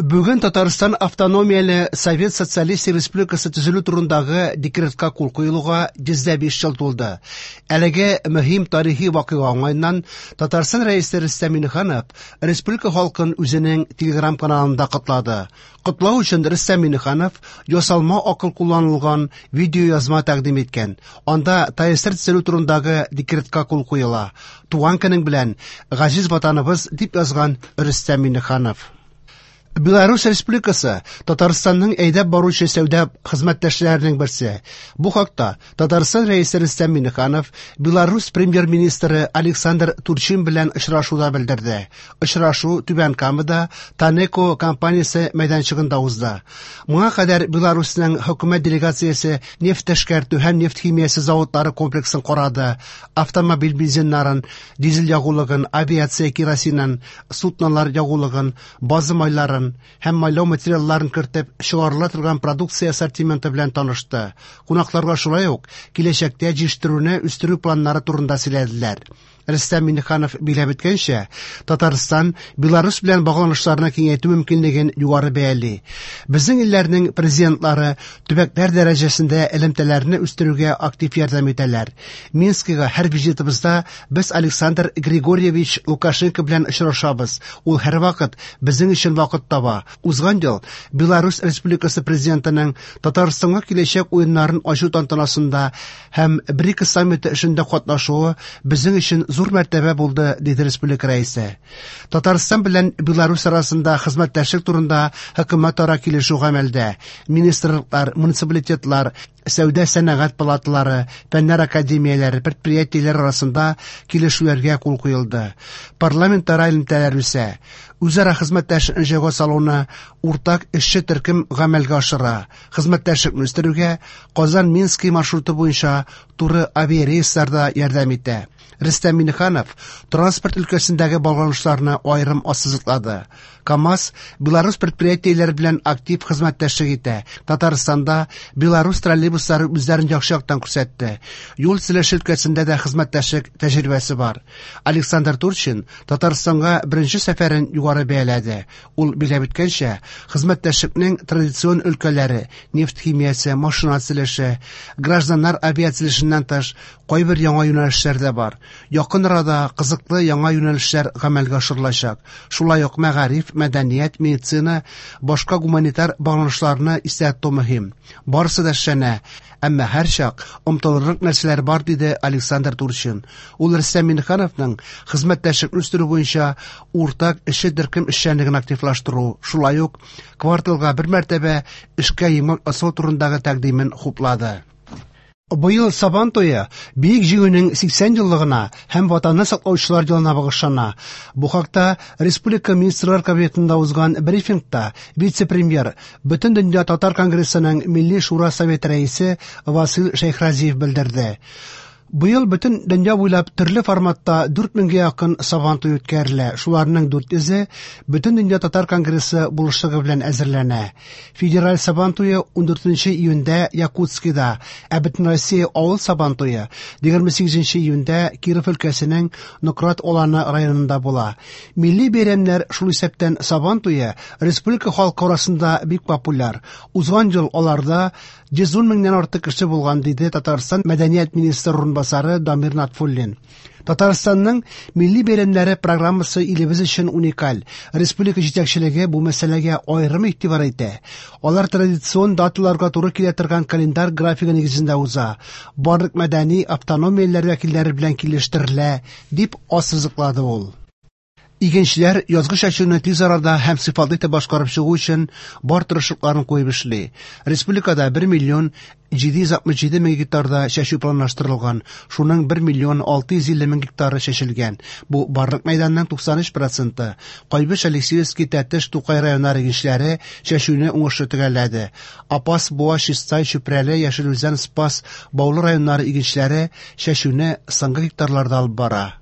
Бүген Татарстан автономияле Совет Социалистик Республикасы төзелү турындагы декретка кул куелуга 105 ел тулды. Әлеге мөһим тарихи вакыйга уңайыннан Татарстан рәисе Рөстәм Миңнеханов республика халкын үзенең Telegram каналында котлады. Котлау өчен Рөстәм Миңнеханов ясалма акыл кулланылган видеоязма тәкъдим иткән. Анда ТСР төзелү турындагы декретка кул куела. Туган көнең белән, газиз ватаныбыз, дип язган Рөстәм Миңнеханов. Беларусь Республикасы Татарстанның әйдәп баручы сәүдә хезмәттәшләренең берсе. Бу хакта Татарстан рәисе Рөстәм Миңнеханов Беларусь премьер-министры Александр Турчин белән очрашуда белдерде. Очрашу Түбән Камада Танеко компаниясе мәйданчыгында узды. Моңа кадәр Беларусьның хөкүмәт делегациясе нефть-эшкәртү һәм нефть химиясе заводлары комплексын карады. Автомобиль бензиннарын, дизель ягулыгын, авиация керосинын, суднолар ягулыгын, базы майларын һәм майлау материалларын кертеп чыгарыла торган продукция ассортименты белән танышты. Кунакларга шулай ук киләчәктә җитештерүне үстерү планнары турында сөйләделәр. Рөстәм Миңнеханов биләп иткәнчә, Татарстан Беларусь белән багланышларны киңәйтү мөмкинлеген югары бәяли. Безнең илләрнең президентлары төбәкләр дәрәҗәсендә элемтәләрне үстерүгә актив ярдәм итәләр. Минскига һәр визитыбызда без Александр Григорьевич Лукашенко белән очрашабыз. Ул һәрвакыт безнең өчен вакыт таба. Узган ел Беларусь Республикасы президентының Татарстанга киләчәк уеннарын ачу тантанасында һәм БРИКС саммиты эшендә катнашуы безнең өчен зур мәртәбә булды, диде республика рәисе. Татарстан белән Беларусь арасында хезмәттәшлек турында хөкүмәт-ара килешү гамәлдә. Министрлыклар, муниципалитетлар, сәүдә-сәнәгать палаталары, фәннәр академияләре, предприятиеләр арасында килешүләргә кул куелды. Парламент-ара элемтәләр үсә. Үзара хезмәттәшлекне җайга салуны уртак эшче төркем гамәлгә ашыра. Хезмәттәшлекне үстерүгә Казан-Минский маршруты буенча туры авиарейсларда ярдәм итә. Рөстәм Миңнеханов транспорт өлкәсендәге багланышларны аерым ассызыклады. КАМАЗ Беларусь предприятиеләре белән актив хезмәттәшлек итә. Татарстанда Беларусь троллейбуслары үзләрен яхшы яктан күрсәтте. Юл төзелеше өлкәсендә дә хезмәттәшлек тәҗрибәсе бар. Александр Турчин Татарстанга беренче сәфәрен югары бәяләде. Ул биләп иткәнчә, хезмәттәшлекнең традицион өлкәләре нефть химиясе, машина төзелеше, гражданнар авиациялешеннән тыш кайбер яңа юнәлешләр дә бар. Якын арада кызыклы яңа юнәлешләр гамәлгә ашырылачак. Шулай ук мәгариф, мәдәният, медицина, башка гуманитар багланышларны исәптә мөһим. Барысы да эшләнә. Әмма һәр чак омтылырлык нәрсәләр бар, диде Александр Турчин. Ул Рөстәм Миңнехановның хезмәттәшлекне үстерү буенча уртак эшче төркем эшчәнлеген активлаштыру, шулай ук кварталга бер мәртәбә эшкә йомык асыл турындагы тәкъдимен хуплады. Быел Сабан туе Бөек җиңүнең 80 еллыгына һәм ватанны саклаучылар елына багышлана. Бу хакта Республика Министрлар Кабинетында узган брифингта вице-премьер, Бөтен дөнья татар конгрессының Милли шура советы рәисе Васил Шәйхразиев белдерде. Быел бөтен дөнья буйлап төрле форматта 4000-гә якын Сабан туе үткәрелә. Шуларның 400-е Бөтен дөнья татар конгрессы булышлыгы белән әзерләнә. Федераль Сабан туе 14 июньдә Якутскида, ә Бөтен Россия авыл Сабан туе 28 июньдә Киров өлкәсенең Нократ Оланы районында була. Милли бәйрәмнәр шул исәптән Сабан туе республика халкы арасында бик популяр. Узган ел аларда 110 меңнән артык кеше булган, диде Татарстан мәдәният министры урынбасары Дамир Натфуллин. Татарстанның милли бәйрәмнәре программасы илебез өчен уникаль. Республика җитәкчелеге бу мәсьәләгә аерым игътибар итә. Алар традицион даталарга туры килә торган календар графигы нигезендә уза. Барлык мәдәни автономияләр вәкилләре белән килештерелә, дип ассызыклады ул. Игенчеләр язгы чәчүне тиз арада һәм сыйфатлы итеп башкарып чыгу өчен бар тырышлыкларын куеп эшли. Республикада 1 миллион 767 мең гектарда чәчү планлаштырылган. Шуның 1 миллион 650 мең гектары чәчелгән. Бу барлык мәйданның 93%. Кайбыш, Алексеевский, Тәтеш, Тукай районнары игенчеләре чәчүне уңышлы төгәлләде. Апас, Буа, Чистай, Чүпрәле, Яшел Үзән, Спас, Баулы районнары игенчеләре чәчүне соңгы гектарларда алып бара.